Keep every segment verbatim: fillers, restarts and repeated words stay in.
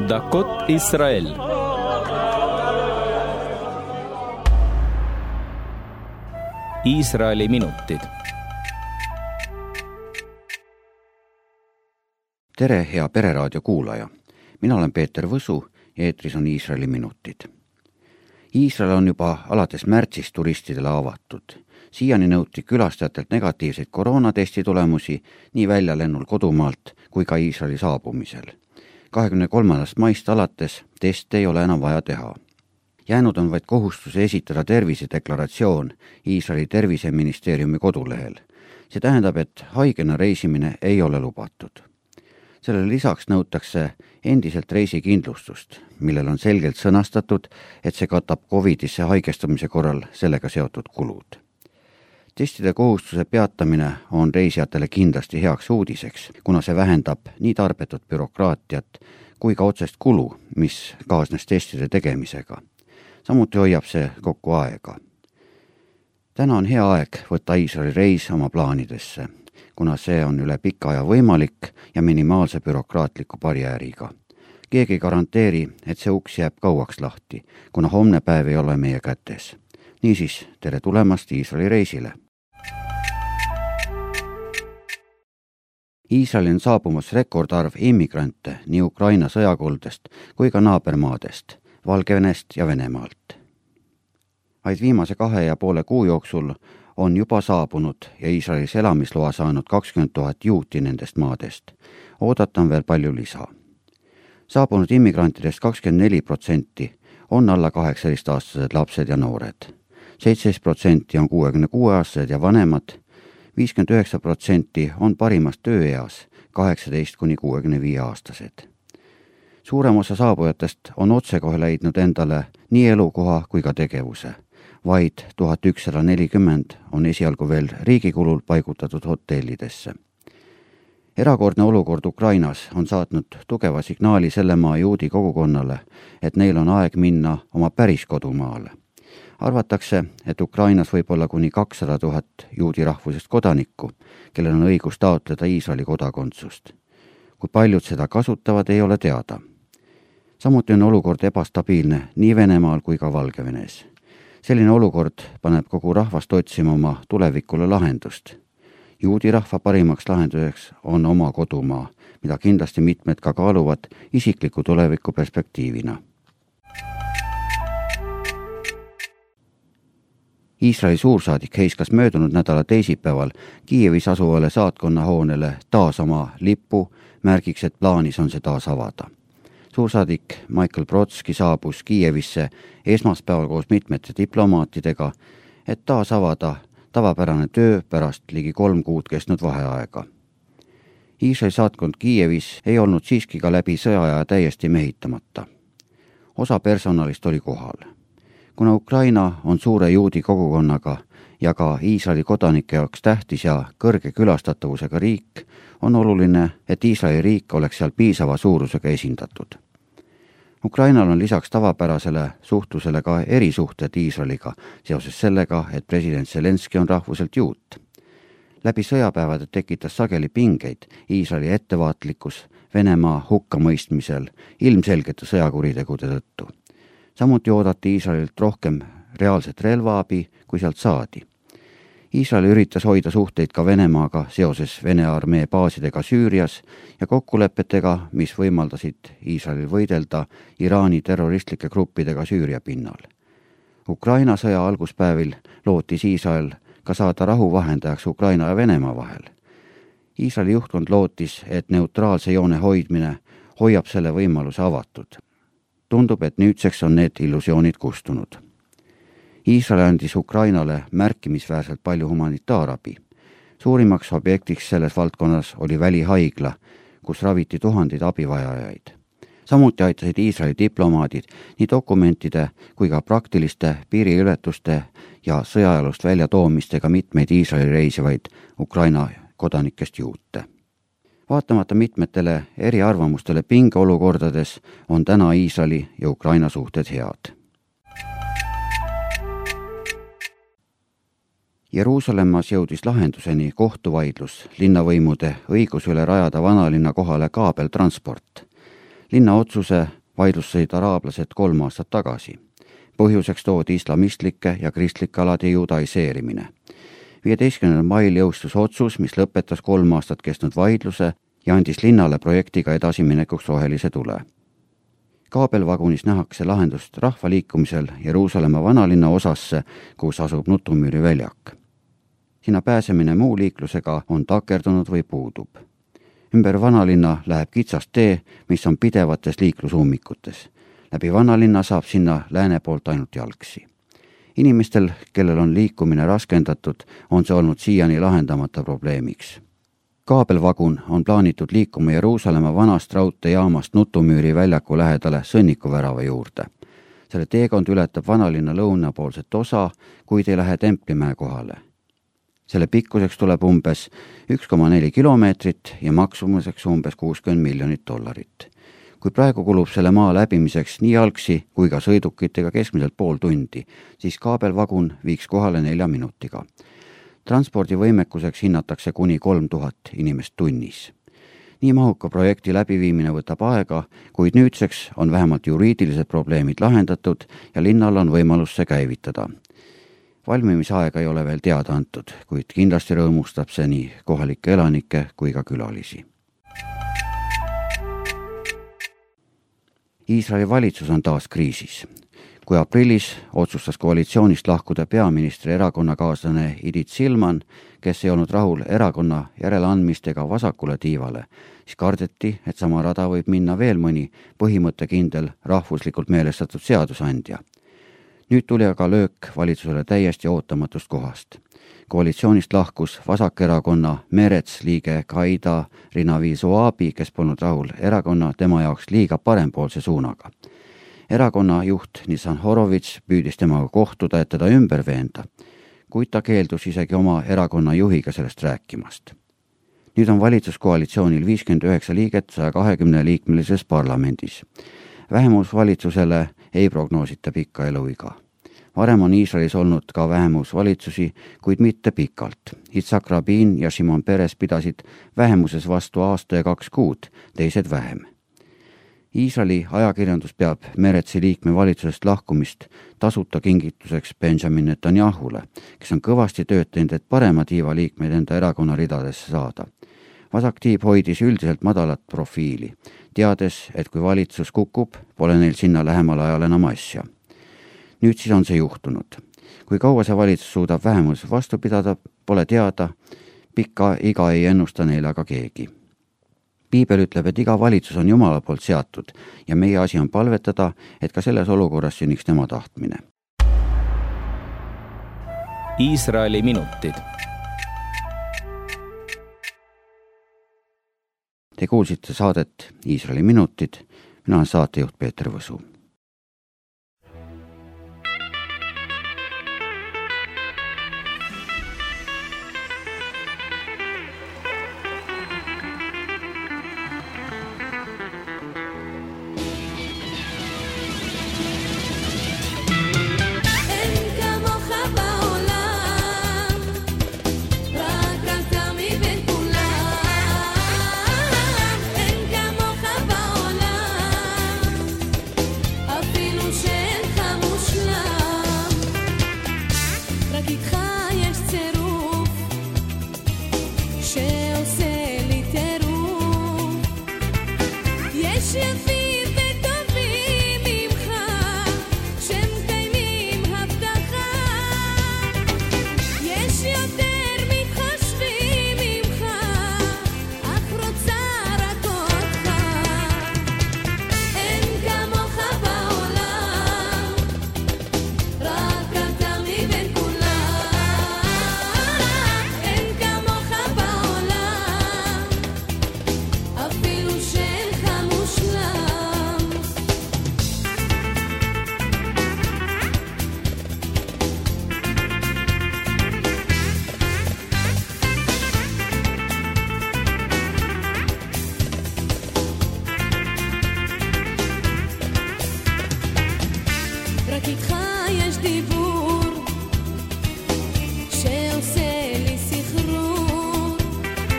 דקות ישראל. Iisraeli minutid. Tere, hea Pereraadio kuulaja. Mina olen Peeter Võsu ja eetris on Iisraeli minutid. Iisrael on juba alates märtsist turistidele avatud. Siiani nõuti külastajatelt negatiivseid koroonatesti tulemusi nii väljalennul kodumaalt kui ka Iisraeli saabumisel. kahekümne kolmandast maist alates teste ei ole enam vaja teha. Jäänud on vaid kohustus esitada tervisedeklaratsioon Iisraeli terviseministeeriumi kodulehel. See tähendab, et haigena reisimine ei ole lubatud. Sellele lisaks nõutakse endiselt reisikindlustust, millel on selgelt sõnastatud, et see katab covidisse haigestumise korral sellega seotud kulud. Testide kohustuse peatamine on reisijatele kindlasti heaks uudiseks, kuna see vähendab nii tarbetut bürokraatiat kui ka otsest kulu, mis kaasnes testide tegemisega. Samuti hoiab see kokku aega. Täna on hea aeg võtta Iisraeli reis oma plaanidesse, kuna see on üle pika aja võimalik ja minimaalse bürokraatliku barjääriga. Keegi ei garanteeri, et see uks jääb kauaks lahti, kuna homne päev ei ole meie kätes. Niisiis, tere tulemast Iisraeli reisile! Iisraeli on saabumas rekordarv immigrante nii Ukraina sõjakoldest kui ka naabermaadest, Valgevenest ja Venemaalt. Vaid viimase kahe ja poole kuu jooksul on juba saabunud ja Iisraelis elamisloa saanud kakskümmend tuhat juuti nendest maadest. Oodata on veel palju lisa. Saabunud immigrantidest kakskümmend neli protsenti on alla kaheksateist-aastased lapsed ja noored. seitseteist protsenti on kuuekümne kuue aastased ja vanemad, viiskümmend üheksa protsenti on parimas tööeas, kaheksateist kuni kuuekümne viie aastased. Suurem osa saabujatest on otsekohe leidnud endale nii elukoha kui ka tegevuse. Vaid tuhat ükssada nelikümmend on esialgu veel riigikulul paigutatud hotellidesse. Erakordne olukord Ukrainas on saatnud tugeva signaali selle maa juudi kogukonnale, et neil on aeg minna oma päris kodumaale. Arvatakse, et Ukrainas võib olla kuni kakssada tuhat juudi rahvusest kodanikku, kellel on õigus taotleda Iisraeli kodakondsust. Kui paljud seda kasutavad, ei ole teada. Samuti on olukord ebastabiilne nii Venemaal kui ka Valgevenes. Selline olukord paneb kogu rahvast otsima oma tulevikule lahendust. Juudi rahva parimaks lahenduseks on oma kodumaa, mida kindlasti mitmed ka kaaluvad isikliku tuleviku perspektiivina. Iisraeli suursaadik heiskas möödunud nädala teisipäeval Kiievis asuvale saatkonnahoonele taas oma lippu, märgiks, et plaanis on see taas avada. Suursaadik Michael Brodski saabus Kiievisse esmaspäeval koos mitmete diplomaatidega, et taas avada tavapärane töö pärast ligi kolm kuud kestnud vaheaega. Iisraeli saatkond Kiievis ei olnud siiski ka läbi sõjaaja täiesti mehitamata. Osa personalist oli kohal. Kuna Ukraina on suure juudi kogukonnaga ja ka Iisraeli kodanike jaoks tähtis ja kõrge külastatavusega riik, on oluline, et Iisraeli riik oleks seal piisava suurusega esindatud. Ukrainal on lisaks tavapärasele suhtlusele ka erisuhted Iisraeliga seoses sellega, et president Zelenski on rahvuselt juut. Läbi sõjapäevade tekitas sageli pingeid Iisraeli ettevaatlikkus Venemaa hukkamõistmisel ilmselgete sõjakuritegude tõttu. Samuti oodati Iisraelilt rohkem reaalset relvaabi, kui sealt saadi. Iisrael üritas hoida suhteid ka Venemaaga seoses Vene armee baasidega Süürias ja kokkulepetega, mis võimaldasid Iisraelil võidelda Iraani terroristlike gruppidega Süüria pinnal. Ukraina sõja alguspäevil lootis Iisrael ka saada rahuvahendajaks Ukraina ja Venemaa vahel. Iisraeli juhtkond lootis, et neutraalse joone hoidmine hoiab selle võimaluse avatud. Tundub, et nüüdseks on need illusioonid kustunud. Iisrael andis Ukrainale märkimisväärselt palju humanitaarabi. Suurimaks objektiks selles valdkonnas oli välihaigla, kus raviti tuhandeid abivajajaid. Samuti aitasid Iisraeli diplomaadid nii dokumentide kui ka praktiliste piiriületuste ja sõjajalust väljatoomistega mitmeid Iisraeli reisivaid Ukraina kodanikest juute. Vaatamata mitmetele eriarvamustele pingeolukordades on täna Iisraeli ja Ukraina suhted head. Jeruusalemmas jõudis lahenduseni kohtuvaidlus linnavõimude õigus üle rajada vanalinna kohale kaabeltransport. Linna otsuse vaidlustasid araablased kolm aastat tagasi. Põhjuseks toodi islamistlike ja kristlike alade judaiseerimine. viieteistkümnendal mail jõustus otsus, mis lõpetas kolm aastat kestnud vaidluse ja andis linnale projektiga edasiminekuks rohelise tule. Kaabelvagunis nähakse lahendust rahvaliikumisel Jeruusalemma vanalinna osasse, kus asub Nutumüüri väljak. Sinna pääsemine muu liiklusega on takerdunud või puudub. Ümber vanalinna läheb kitsas tee, mis on pidevates liiklusummikutes. Läbi vanalinna saab sinna lääne poolt ainult jalgsi. Inimestel, kellel on liikumine raskendatud, on see olnud siiani lahendamata probleemiks. Kaabelvagun on plaanitud liikuma Jeruusalemma vanast raudteejaamast Nutumüüri väljaku lähedale Sõnnikuvärava juurde. Selle teekond ületab vanalinna lõunapoolset osa, kuid ei lähe Templimäe kohale. Selle pikkuseks tuleb umbes üks koma neli kilomeetrit ja maksumuseks umbes kuuskümmend miljonit dollarit. Kui praegu kulub selle maa läbimiseks nii jalgsi kui ka sõidukitega keskmiselt pool tundi, siis kaabelvagun viiks kohale nelja minutiga. Transpordivõimekuseks hinnatakse kuni kolm tuhat inimest tunnis. Nii mahuka projekti läbiviimine võtab aega, kuid nüüdseks on vähemalt juriidilised probleemid lahendatud ja linnal on võimalus see käivitada. Valmimisaega ei ole veel teada antud, kuid kindlasti rõõmustab see nii kohalikke elanikke kui ka külalisi. Iisraeli valitsus on taas kriisis. Kui aprillis otsustas koalitsioonist lahkuda peaministri erakonnakaaslane Idit Silman, kes ei olnud rahul erakonna järeleandmistega vasakule tiivale, siis kardeti, et sama rada võib minna veel mõni põhimõttekindel rahvuslikult meelestatud seadusandja. Nüüd tuli aga löök valitsusele täiesti ootamatust kohast. Koalitsioonist lahkus vasakerakonna Merets liige Kaida Rinavi Zoabi, kes polnud rahul erakonna tema jaoks liiga parempoolse suunaga. Erakonna juht Nissan Horovits püüdis temaga kohtuda, et teda ümber veenda, kuid ta keeldus isegi oma erakonna juhiga sellest rääkimast. Nüüd on valitsuskoalitsioonil viiskümmend üheksa liiget saja kahekümne liikmelises parlamendis. Vähemusvalitsusele ei prognoosita pikka eluiga. Varem on Iisraelis olnud ka vähemusvalitsusi, kuid mitte pikalt. Yitzhak Rabin ja Shimon Peres pidasid vähemuses vastu aasta ja kaks kuud, teised vähem. Iisraeli ajakirjandus peab Meretsi liikme valitsusest lahkumist tasuta kingituseks Benjamin Netanyahule, kes on kõvasti tööd teinud, et parema tiiva liikmeid enda erakonna ridadesse saada. Vasaktiib hoidis üldiselt madalat profiili, teades, et kui valitsus kukub, pole neil sinna lähemal ajal enam asja. Nüüd siis on see juhtunud. Kui kaua see valitsus suudab vähemus vastu pidada, pole teada, pikka iga ei ennusta neile aga keegi. Piibel ütleb, et iga valitsus on Jumala poolt seatud ja meie asi on palvetada, et ka selles olukorras sünniks tema tahtmine. Iisraeli minutid. Te kuulsite saadet Iisraeli minutid. Mina olen saatejuht Peeter Võsu.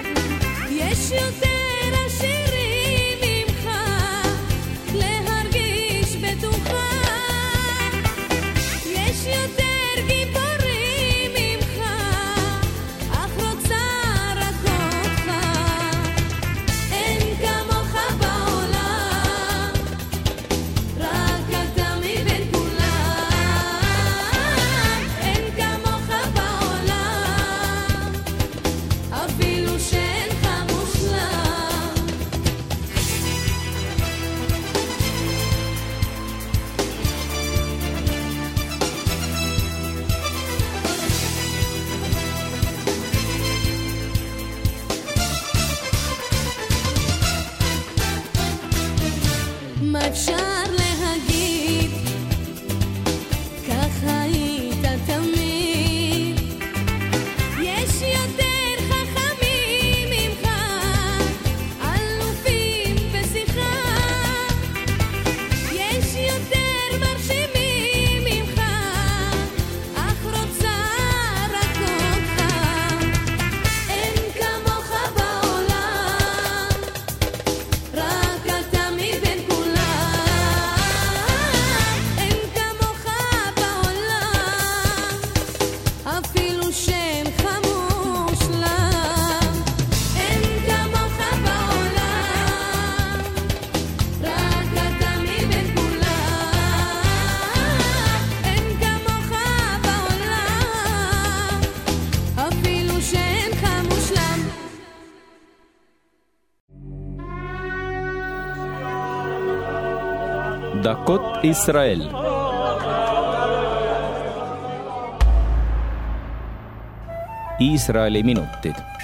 יש יותר השירים ממך להרגיש אפשר להגיד, ככה היית תמיד. יש יותר חכמים ממך, אלופים בשיחה. יש יותר מרשימים ממך, אך רוצה רק אותך. אין כמוך בעולם, רק אתה מבין כולם. אין כמוך בעולם, אפילו שאינך מושלם. אין כמוך בעולם, רק אתה מבין כולם. אין כמוך בעולם, אפילו שאינך מושלם. דקות ישראל. Iisraeli minutid.